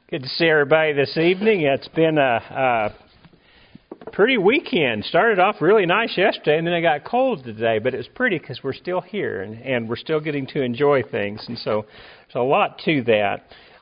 Good to see everybody this evening. It's been a pretty weekend. Started off really nice yesterday, and then it got cold today, but it was pretty because we're still here, and we're still getting to enjoy things, and so there's a lot to that.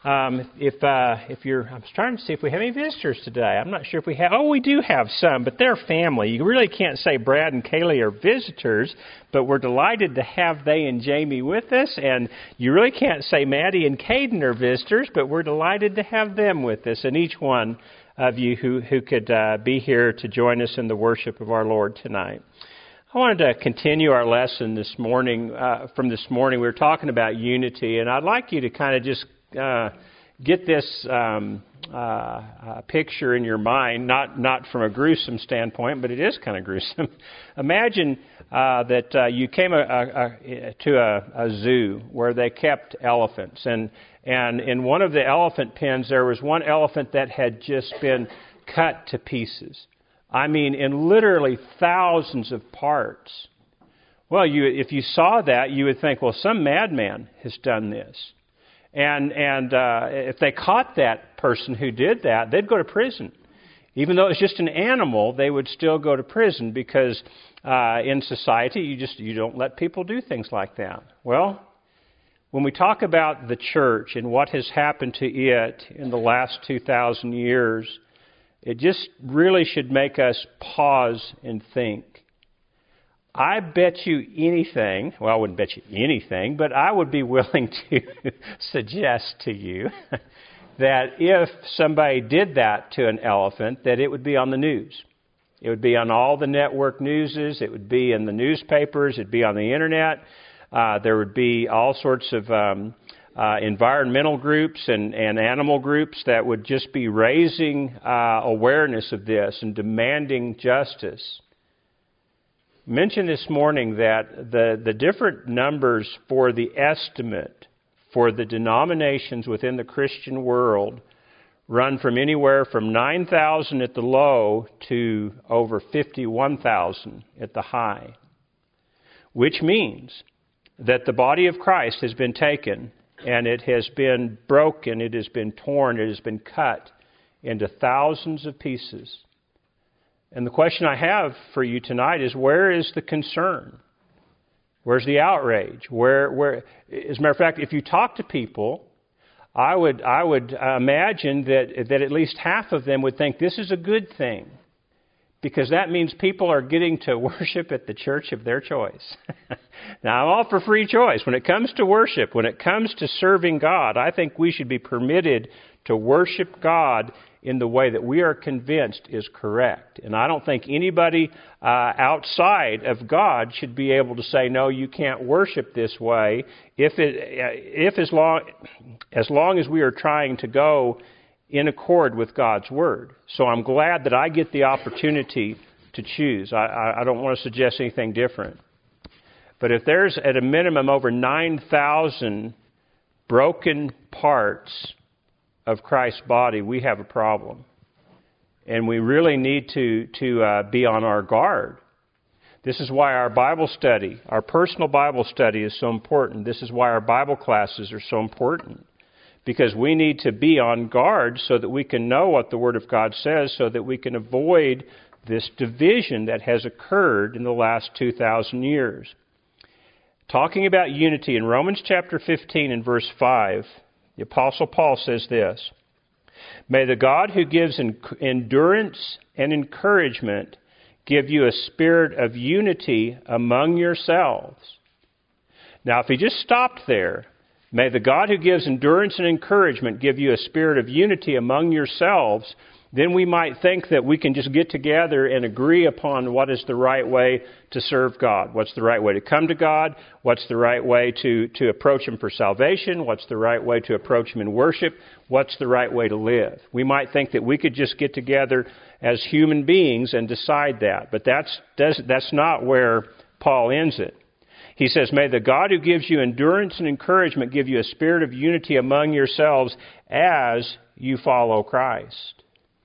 If you're, I'm trying to see if we have any visitors today. I'm not sure if we have. Oh, we do have some, but they're family. You really can't say Brad and Kaylee are visitors, but we're delighted to have they and Jamie with us. And you really can't say Maddie and Caden are visitors, but we're delighted to have them with us. And each one of you who could be here to join us in the worship of our Lord tonight. I wanted to continue our lesson this morning. From this morning, we were talking about unity, and I'd like you to kind of just get this picture in your mind, not from a gruesome standpoint, but it is kind of gruesome. Imagine that you came to a zoo where they kept elephants, and in one of the elephant pens there was one elephant that had just been cut to pieces. I mean, in literally thousands of parts. Well, if you saw that, you would think, well, some madman has done this. And if they caught that person who did that, they'd go to prison. Even though it was just an animal, they would still go to prison because in society you don't let people do things like that. Well, when we talk about the church and what has happened to it in the last 2,000 years, it just really should make us pause and think. I bet you anything, well, I wouldn't bet you anything, but I would be willing to suggest to you that if somebody did that to an elephant, that it would be on the news. It would be on all the network newses. It would be in the newspapers. It would be on the internet. There would be all sorts of environmental groups and animal groups that would just be raising awareness of this and demanding justice. Mentioned this morning that the different numbers for the estimate for the denominations within the Christian world run from anywhere from 9,000 at the low to over 51,000 at the high, which means that the body of Christ has been taken and it has been broken, it has been torn, it has been cut into thousands of pieces. And the question I have for you tonight is, where is the concern? Where's the outrage? Where? As a matter of fact, if you talk to people, I would imagine that at least half of them would think this is a good thing, because that means people are getting to worship at the church of their choice. Now, I'm all for free choice. When it comes to worship, when it comes to serving God, I think we should be permitted to worship God in the way that we are convinced is correct. And I don't think anybody outside of God should be able to say, no, you can't worship this way, as long as we are trying to go in accord with God's Word. So I'm glad that I get the opportunity to choose. I don't want to suggest anything different. But if there's at a minimum over 9,000 broken parts of Christ's body, we have a problem. And we really need to be on our guard. This is why our Bible study, our personal Bible study is so important. This is why our Bible classes are so important. Because we need to be on guard so that we can know what the Word of God says, so that we can avoid this division that has occurred in the last 2,000 years. Talking about unity in Romans chapter 15 and verse 5, the Apostle Paul says this: "May the God who gives endurance and encouragement give you a spirit of unity among yourselves." Now, if he just stopped there, may the God who gives endurance and encouragement give you a spirit of unity among yourselves, then we might think that we can just get together and agree upon what is the right way to serve God. What's the right way to come to God? What's the right way to approach Him for salvation? What's the right way to approach Him in worship? What's the right way to live? We might think that we could just get together as human beings and decide that. But that's not where Paul ends it. He says, "May the God who gives you endurance and encouragement give you a spirit of unity among yourselves as you follow Christ,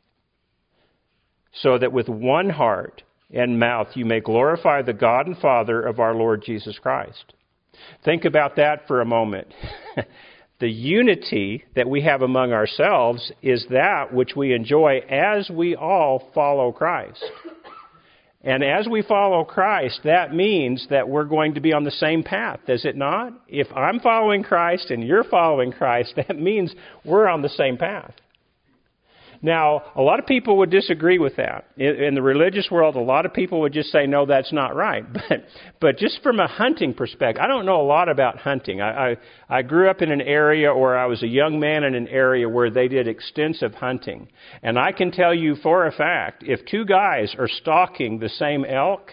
so that with one heart and mouth you may glorify the God and Father of our Lord Jesus Christ." Think about that for a moment. The unity that we have among ourselves is that which we enjoy as we all follow Christ. And as we follow Christ, that means that we're going to be on the same path, does it not? If I'm following Christ and you're following Christ, that means we're on the same path. Now, a lot of people would disagree with that. In the religious world, a lot of people would just say, no, that's not right. But just from a hunting perspective, I don't know a lot about hunting. I grew up in an area, or I was a young man in an area where they did extensive hunting. And I can tell you for a fact, if two guys are stalking the same elk,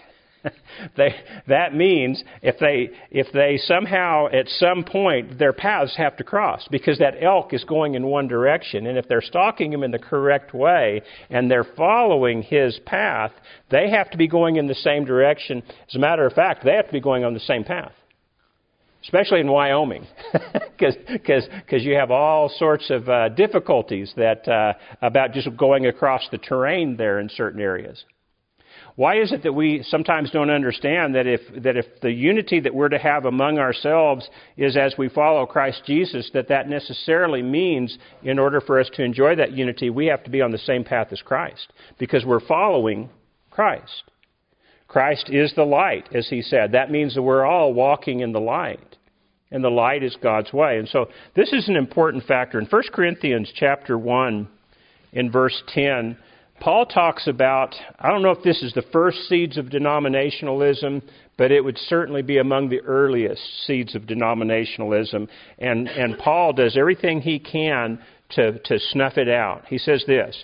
that means if they somehow at some point their paths have to cross, because that elk is going in one direction, and if they're stalking him in the correct way and they're following his path, they have to be going in the same direction. As a matter of fact, they have to be going on the same path, especially in Wyoming, because you have all sorts of difficulties about just going across the terrain there in certain areas. Why is it that we sometimes don't understand that if the unity that we're to have among ourselves is as we follow Christ Jesus, that necessarily means in order for us to enjoy that unity, we have to be on the same path as Christ, because we're following Christ. Christ is the light, as he said. That means that we're all walking in the light, and the light is God's way. And so this is an important factor. In 1 Corinthians chapter 1, in verse 10, Paul talks about, I don't know if this is the first seeds of denominationalism, but it would certainly be among the earliest seeds of denominationalism. And Paul does everything he can to snuff it out. He says this: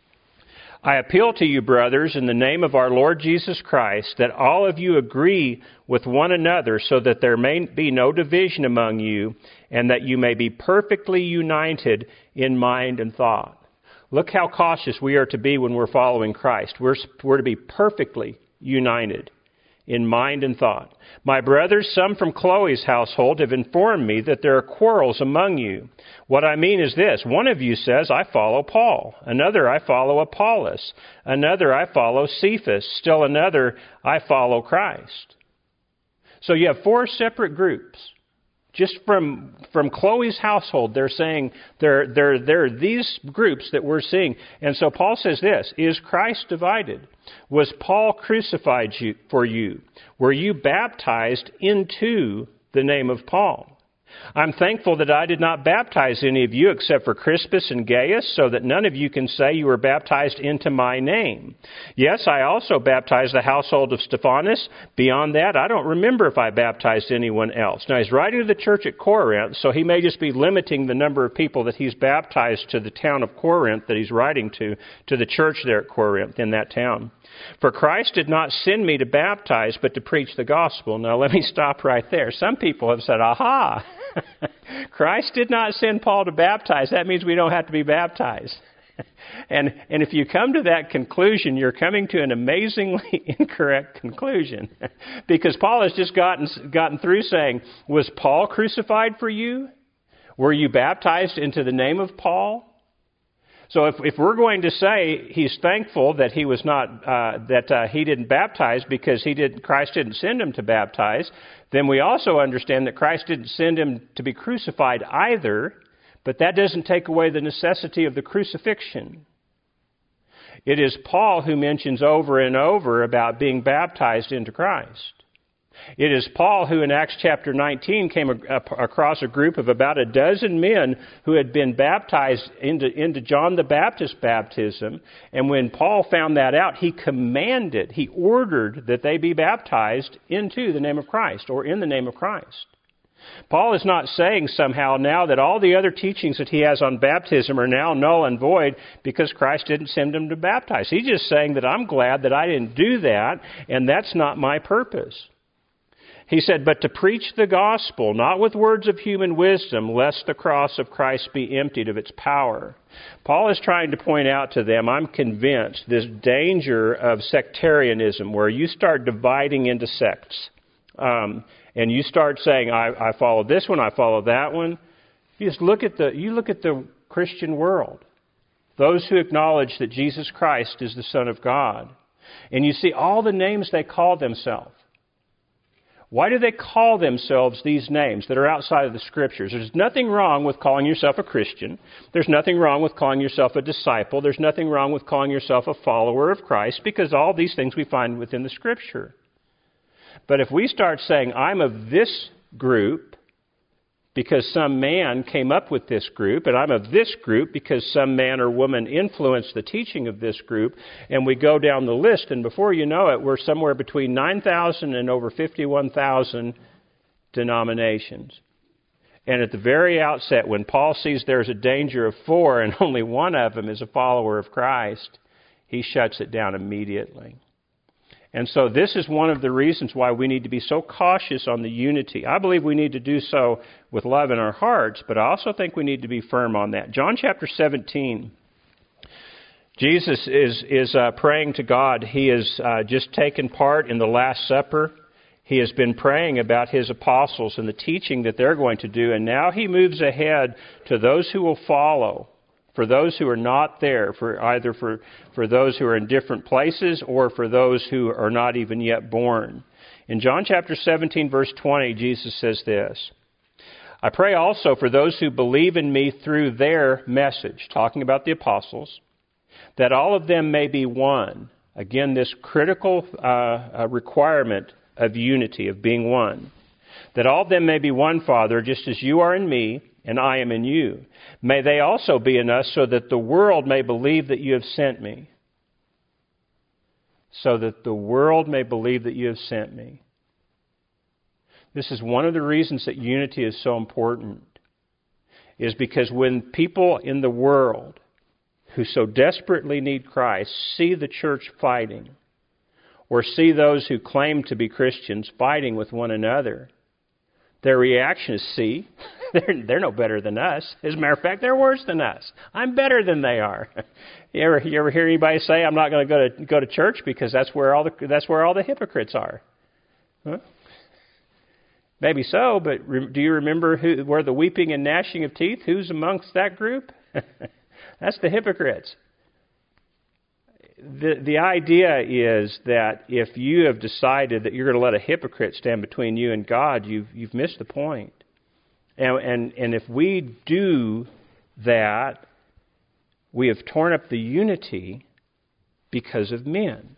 I appeal to you, brothers, in the name of our Lord Jesus Christ, that all of you agree with one another, so that there may be no division among you, and that you may be perfectly united in mind and thought. Look how cautious we are to be when we're following Christ. We're to be perfectly united in mind and thought. My brothers, some from Chloe's household, have informed me that there are quarrels among you. What I mean is this: one of you says, I follow Paul. Another, I follow Apollos. Another, I follow Cephas. Still another, I follow Christ. So you have four separate groups. Just from Chloe's household, they're saying there are these groups that we're seeing. And so Paul says this: is Christ divided? Was Paul crucified for you? Were you baptized into the name of Paul? I'm thankful that I did not baptize any of you except for Crispus and Gaius, so that none of you can say you were baptized into my name. Yes, I also baptized the household of Stephanas. Beyond that, I don't remember if I baptized anyone else. Now, he's writing to the church at Corinth, so he may just be limiting the number of people that he's baptized to the town of Corinth that he's writing to the church there at Corinth in that town. For Christ did not send me to baptize, but to preach the gospel. Now, let me stop right there. Some people have said, aha, Christ did not send Paul to baptize. That means we don't have to be baptized. And if you come to that conclusion, you're coming to an amazingly incorrect conclusion. Because Paul has just gotten through saying, was Paul crucified for you? Were you baptized into the name of Paul? So if we're going to say he's thankful that he was not he didn't baptize because Christ didn't send him to baptize, then we also understand that Christ didn't send him to be crucified either, but that doesn't take away the necessity of the crucifixion. It is Paul who mentions over and over about being baptized into Christ. It is Paul who in Acts chapter 19 came across a group of about a dozen men who had been baptized into John the Baptist's baptism. And when Paul found that out, he ordered that they be baptized into the name of Christ, or in the name of Christ. Paul is not saying somehow now that all the other teachings that he has on baptism are now null and void because Christ didn't send him to baptize. He's just saying that I'm glad that I didn't do that, and that's not my purpose. He said, but to preach the gospel, not with words of human wisdom, lest the cross of Christ be emptied of its power. Paul is trying to point out to them, I'm convinced, this danger of sectarianism, where you start dividing into sects. And you start saying, I follow this one, I follow that one. You look at the Christian world. Those who acknowledge that Jesus Christ is the Son of God. And you see all the names they call themselves. Why do they call themselves these names that are outside of the Scriptures? There's nothing wrong with calling yourself a Christian. There's nothing wrong with calling yourself a disciple. There's nothing wrong with calling yourself a follower of Christ, because all these things we find within the Scripture. But if we start saying, I'm of this group because some man came up with this group, and I'm of this group because some man or woman influenced the teaching of this group, and we go down the list, and before you know it, we're somewhere between 9,000 and over 51,000 denominations. And at the very outset, when Paul sees there's a danger of 4 and only one of them is a follower of Christ, he shuts it down immediately. And so this is one of the reasons why we need to be so cautious on the unity. I believe we need to do so with love in our hearts, but I also think we need to be firm on that. John chapter 17, Jesus is praying to God. He has just taken part in the Last Supper. He has been praying about his apostles and the teaching that they're going to do, and now he moves ahead to those who will follow. For those who are not there, for those who are in different places, or for those who are not even yet born. In John chapter 17, verse 20, Jesus says this, I pray also for those who believe in me through their message, talking about the apostles, that all of them may be one. Again, this critical requirement of unity, of being one. That all of them may be one, Father, just as you are in me, and I am in you. May they also be in us, so that the world may believe that you have sent me. So that the world may believe that you have sent me. This is one of the reasons that unity is so important, is because when people in the world who so desperately need Christ see the church fighting, or see those who claim to be Christians fighting with one another, their reaction is, see, they're no better than us. As a matter of fact, they're worse than us. I'm better than they are. You ever hear anybody say, I'm not going to go to church because that's where all the hypocrites are? Huh? Maybe so, but do you remember where the weeping and gnashing of teeth? Who's amongst that group? That's the hypocrites. The idea is that if you have decided that you're going to let a hypocrite stand between you and God, you've missed the point. And if we do that, we have torn up the unity because of men.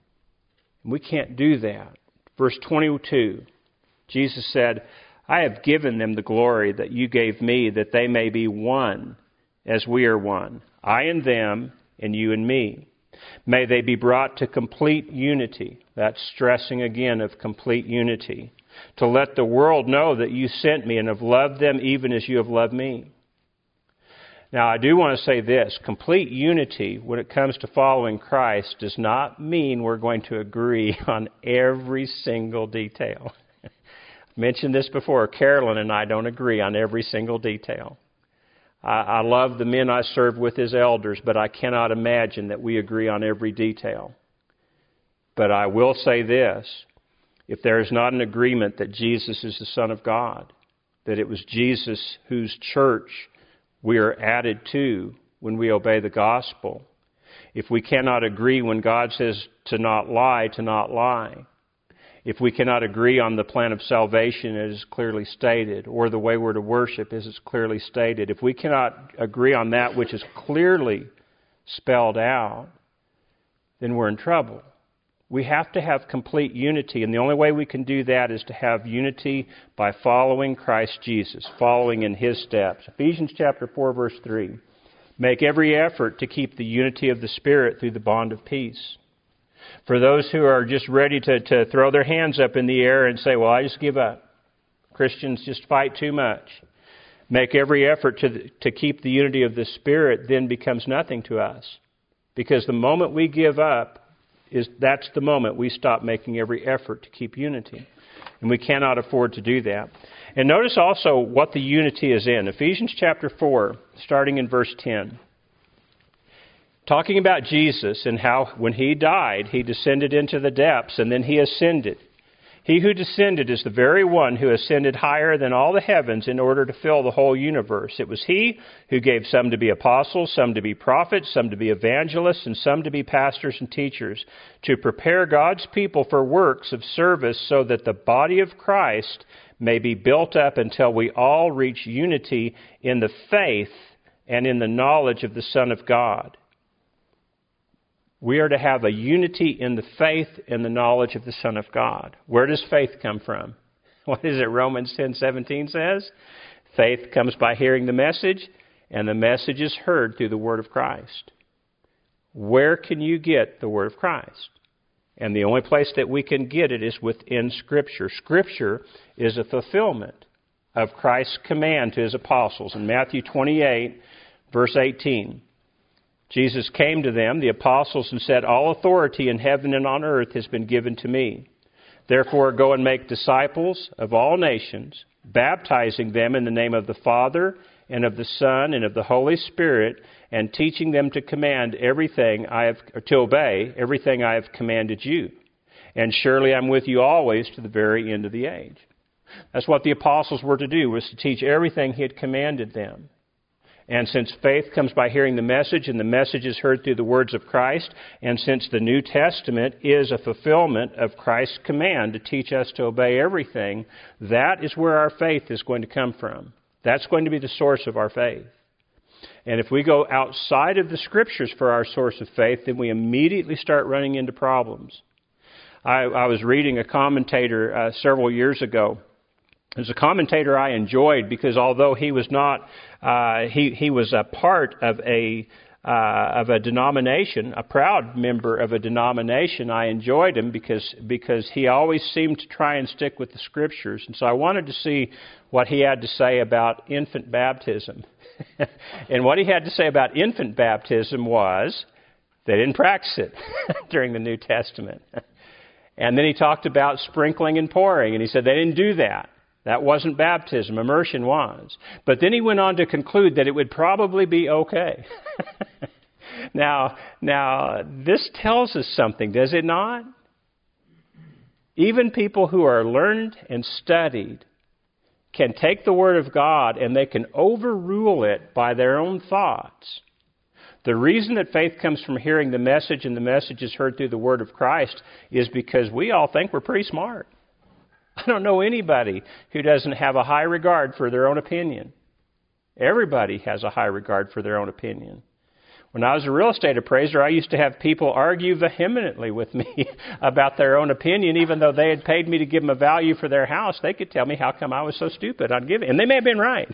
We can't do that. Verse 22, Jesus said, I have given them the glory that you gave me, that they may be one as we are one. I and them, and you and me. May they be brought to complete unity. That's stressing again of complete unity. To let the world know that you sent me and have loved them even as you have loved me. Now, I do want to say this. Complete unity, when it comes to following Christ, does not mean we're going to agree on every single detail. I've mentioned this before. Carolyn and I don't agree on every single detail. I love the men I serve with as elders, but I cannot imagine that we agree on every detail. But I will say this. If there is not an agreement that Jesus is the Son of God, that it was Jesus whose church we are added to when we obey the gospel, if we cannot agree when God says to not lie, if we cannot agree on the plan of salvation as is clearly stated, or the way we're to worship as is clearly stated, if we cannot agree on that which is clearly spelled out, then we're in trouble. We have to have complete unity, and the only way we can do that is to have unity by following Christ Jesus, following in His steps. Ephesians chapter 4, verse 3. Make every effort to keep the unity of the Spirit through the bond of peace. For those who are just ready to throw their hands up in the air and say, well, I just give up. Christians just fight too much. Make every effort to keep the unity of the Spirit then becomes nothing to us. Because the moment we give up, that's the moment we stop making every effort to keep unity. And we cannot afford to do that. And notice also what the unity is in. Ephesians chapter 4, starting in verse 10. Talking about Jesus and how when He died, He descended into the depths and then He ascended. He who descended is the very one who ascended higher than all the heavens in order to fill the whole universe. It was He who gave some to be apostles, some to be prophets, some to be evangelists, and some to be pastors and teachers, to prepare God's people for works of service so that the body of Christ may be built up until we all reach unity in the faith and in the knowledge of the Son of God. We are to have a unity in the faith and the knowledge of the Son of God. Where does faith come from? What is it Romans 10:17 says? Faith comes by hearing the message, and the message is heard through the Word of Christ. Where can you get the Word of Christ? And the only place that we can get it is within Scripture. Scripture is a fulfillment of Christ's command to His apostles. In Matthew 28, verse 18, Jesus came to them, the apostles, and said, "All authority in heaven and on earth has been given to me. Therefore go and make disciples of all nations, baptizing them in the name of the Father and of the Son and of the Holy Spirit, and teaching them to obey everything I have commanded you. And surely I'm with you always to the very end of the age." That's what the apostles were to do, was to teach everything He had commanded them. And since faith comes by hearing the message, and the message is heard through the words of Christ, and since the New Testament is a fulfillment of Christ's command to teach us to obey everything, that is where our faith is going to come from. That's going to be the source of our faith. And if we go outside of the Scriptures for our source of faith, then we immediately start running into problems. I was reading a commentator several years ago. It was a commentator I enjoyed because although he was not, he was a part of a denomination, a proud member of a denomination. I enjoyed him because he always seemed to try and stick with the Scriptures. And so I wanted to see what he had to say about infant baptism. And what he had to say about infant baptism was they didn't practice it during the New Testament. And then he talked about sprinkling and pouring, and he said they didn't do that. That wasn't baptism. Immersion was. But then he went on to conclude that it would probably be okay. Now, this tells us something, does it not? Even people who are learned and studied can take the Word of God and they can overrule it by their own thoughts. The reason that faith comes from hearing the message and the message is heard through the Word of Christ is because we all think we're pretty smart. I don't know anybody who doesn't have a high regard for their own opinion. Everybody has a high regard for their own opinion. When I was a real estate appraiser, I used to have people argue vehemently with me about their own opinion, even though they had paid me to give them a value for their house. They could tell me how come I was so stupid on giving, and they may have been right.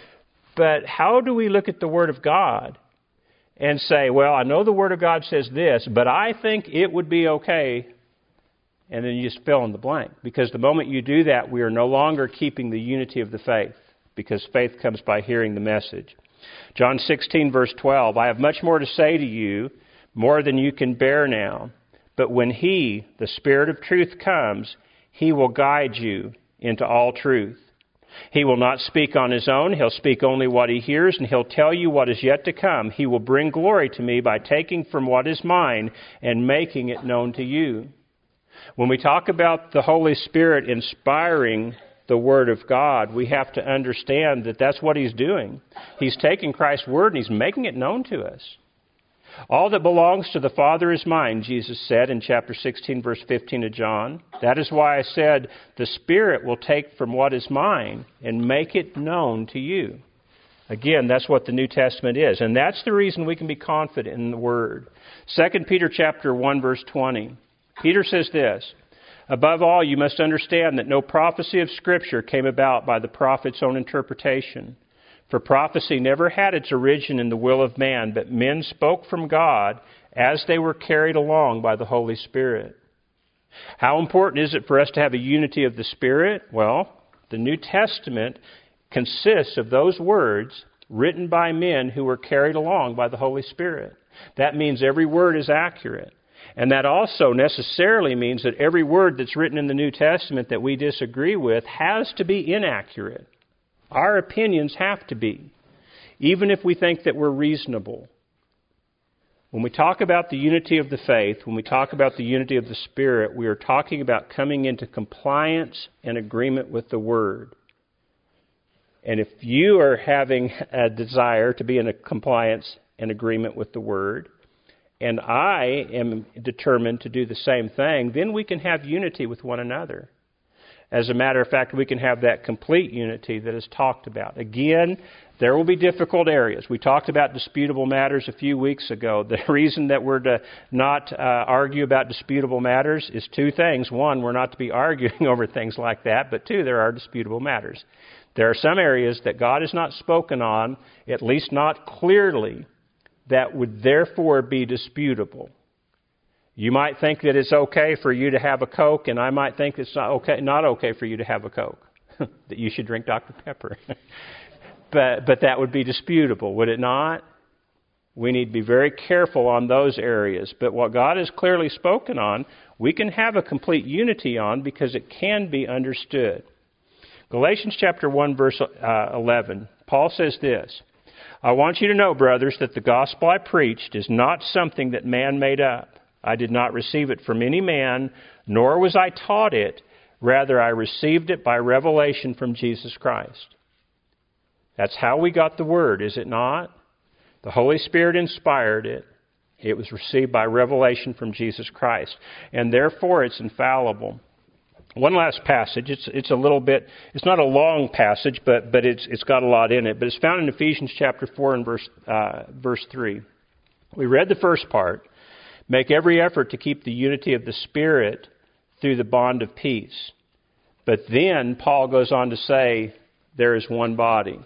But how do we look at the Word of God and say, well, I know the Word of God says this, but I think it would be okay, and then you just fill in the blank? Because the moment you do that, we are no longer keeping the unity of the faith, because faith comes by hearing the message. John 16, verse 12, "I have much more to say to you, more than you can bear now. But when He, the Spirit of truth, comes, He will guide you into all truth. He will not speak on His own. He'll speak only what He hears, and He'll tell you what is yet to come. He will bring glory to me by taking from what is mine and making it known to you." When we talk about the Holy Spirit inspiring the Word of God, we have to understand that that's what He's doing. He's taking Christ's Word and He's making it known to us. All that belongs to the Father is mine, Jesus said in chapter 16, verse 15 of John. That is why I said the Spirit will take from what is mine and make it known to you. Again, that's what the New Testament is. And that's the reason we can be confident in the Word. 2 Peter chapter 1, verse 20. Peter says this, "Above all, you must understand that no prophecy of Scripture came about by the prophet's own interpretation. For prophecy never had its origin in the will of man, but men spoke from God as they were carried along by the Holy Spirit." How important is it for us to have a unity of the Spirit? Well, the New Testament consists of those words written by men who were carried along by the Holy Spirit. That means every word is accurate. And that also necessarily means that every word that's written in the New Testament that we disagree with has to be inaccurate. Our opinions have to be, even if we think that we're reasonable. When we talk about the unity of the faith, when we talk about the unity of the Spirit, we are talking about coming into compliance and agreement with the Word. And if you are having a desire to be in a compliance and agreement with the Word, and I am determined to do the same thing, then we can have unity with one another. As a matter of fact, we can have that complete unity that is talked about. Again, there will be difficult areas. We talked about disputable matters a few weeks ago. The reason that we're to not argue about disputable matters is two things. One, we're not to be arguing over things like that. But two, there are disputable matters. There are some areas that God has not spoken on, at least not clearly, that would therefore be disputable. You might think that it's okay for you to have a Coke, and I might think it's not okay for you to have a Coke, that you should drink Dr. Pepper. But that would be disputable, would it not? We need to be very careful on those areas. But what God has clearly spoken on, we can have a complete unity on because it can be understood. Galatians chapter 1, verse 11, Paul says this, I want you to know, brothers, that the gospel I preached is not something that man made up. I did not receive it from any man, nor was I taught it. Rather, I received it by revelation from Jesus Christ. That's how we got the Word, is it not? The Holy Spirit inspired it. It was received by revelation from Jesus Christ. And therefore, it's infallible. One last passage. It's a little bit, it's not a long passage, but it's got a lot in it. But it's found in Ephesians chapter 4 and verse 3. We read the first part. Make every effort to keep the unity of the Spirit through the bond of peace. But then Paul goes on to say, there is one body.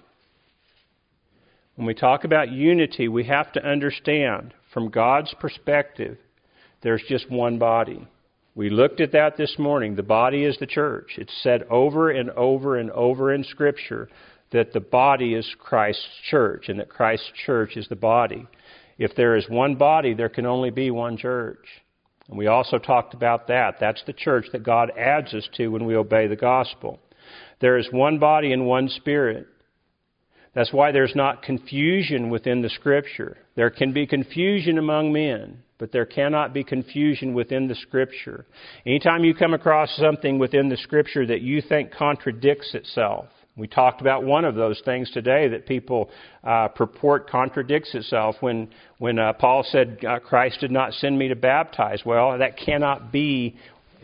When we talk about unity, we have to understand, from God's perspective, there's just one body. We looked at that this morning. The body is the church. It's said over and over and over in Scripture that the body is Christ's church and that Christ's church is the body. If there is one body, there can only be one church. And we also talked about that. That's the church that God adds us to when we obey the gospel. There is one body and one Spirit. That's why there's not confusion within the Scripture. There can be confusion among men, but there cannot be confusion within the Scripture. Anytime you come across something within the Scripture that you think contradicts itself, we talked about one of those things today that people purport contradicts itself when Paul said, Christ did not send me to baptize. Well, that cannot mean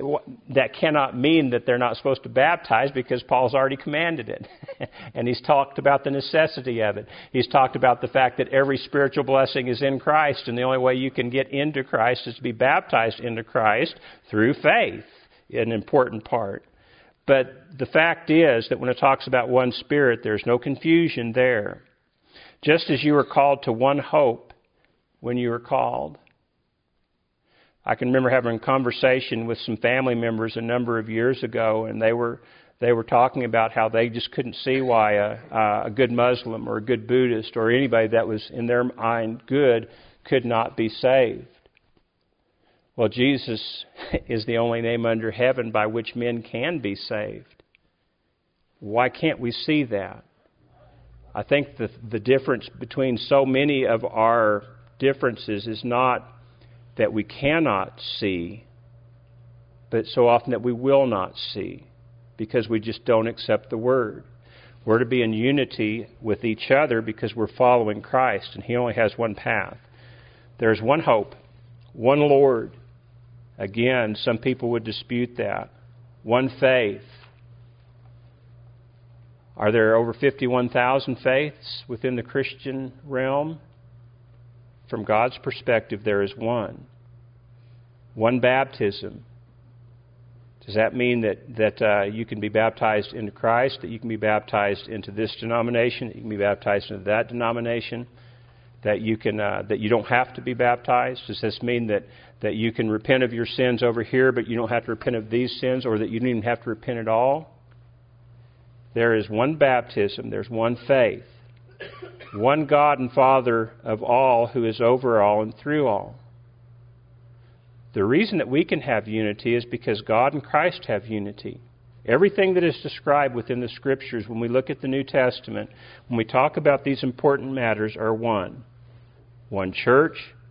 that they're not supposed to baptize because Paul's already commanded it. And he's talked about the necessity of it. He's talked about the fact that every spiritual blessing is in Christ, and the only way you can get into Christ is to be baptized into Christ through faith, an important part. But the fact is that when it talks about one Spirit, there's no confusion there. Just as you were called to one hope when you were called. I can remember having a conversation with some family members a number of years ago, and they were talking about how they just couldn't see why a good Muslim or a good Buddhist or anybody that was in their mind good could not be saved. Well, Jesus is the only name under heaven by which men can be saved. Why can't we see that? I think the difference between so many of our differences is not that we cannot see, but so often that we will not see because we just don't accept the Word. We're to be in unity with each other because we're following Christ, and He only has one path. There's one hope, one Lord. Again, some people would dispute that. One faith. Are there over 51,000 faiths within the Christian realm? From God's perspective, there is one. One baptism. Does that mean that you can be baptized into Christ, that you can be baptized into this denomination, that you can be baptized into that denomination, that you don't have to be baptized? Does this mean that you can repent of your sins over here, but you don't have to repent of these sins, or that you don't even have to repent at all? There is one baptism. There's one faith. One God and Father of all, who is over all and through all. The reason that we can have unity is because God and Christ have unity. Everything that is described within the Scriptures, when we look at the New Testament, when we talk about these important matters, are one. One church,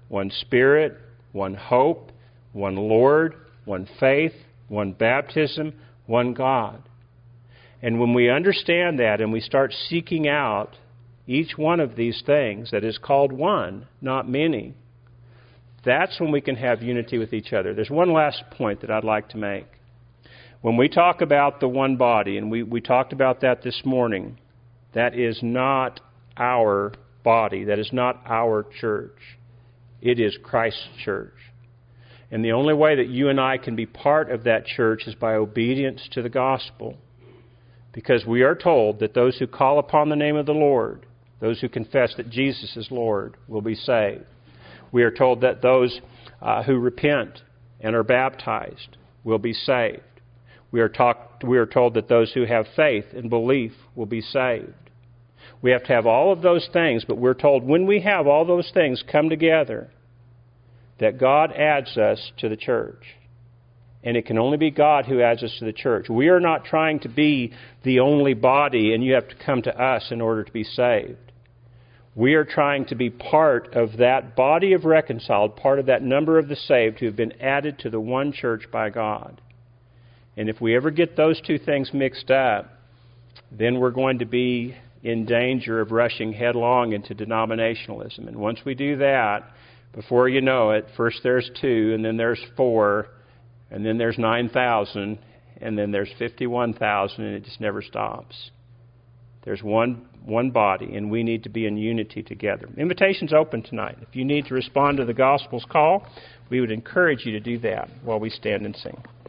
one Spirit, one hope, one Lord, one faith, one baptism, one God. And when we understand that and we start seeking out each one of these things that is called one, not many, that's when we can have unity with each other. There's one last point that I'd like to make. When we talk about the one body, and we talked about that this morning, that is not our body. That is not our church. It is Christ's church. And the only way that you and I can be part of that church is by obedience to the gospel. Because we are told that those who call upon the name of the Lord, those who confess that Jesus is Lord, will be saved. We are told that those who repent and are baptized will be saved. We are told that those who have faith and belief will be saved. We have to have all of those things, but we're told when we have all those things come together, that God adds us to the church. And it can only be God who adds us to the church. We are not trying to be the only body and you have to come to us in order to be saved. We are trying to be part of that body of reconciled, part of that number of the saved who have been added to the one church by God. And if we ever get those two things mixed up, then we're going to be in danger of rushing headlong into denominationalism. And once we do that, before you know it, first there's 2, and then there's 4, and then there's 9,000, and then there's 51,000, and it just never stops. There's one body, and we need to be in unity together. Invitation's open tonight. If you need to respond to the gospel's call, we would encourage you to do that while we stand and sing.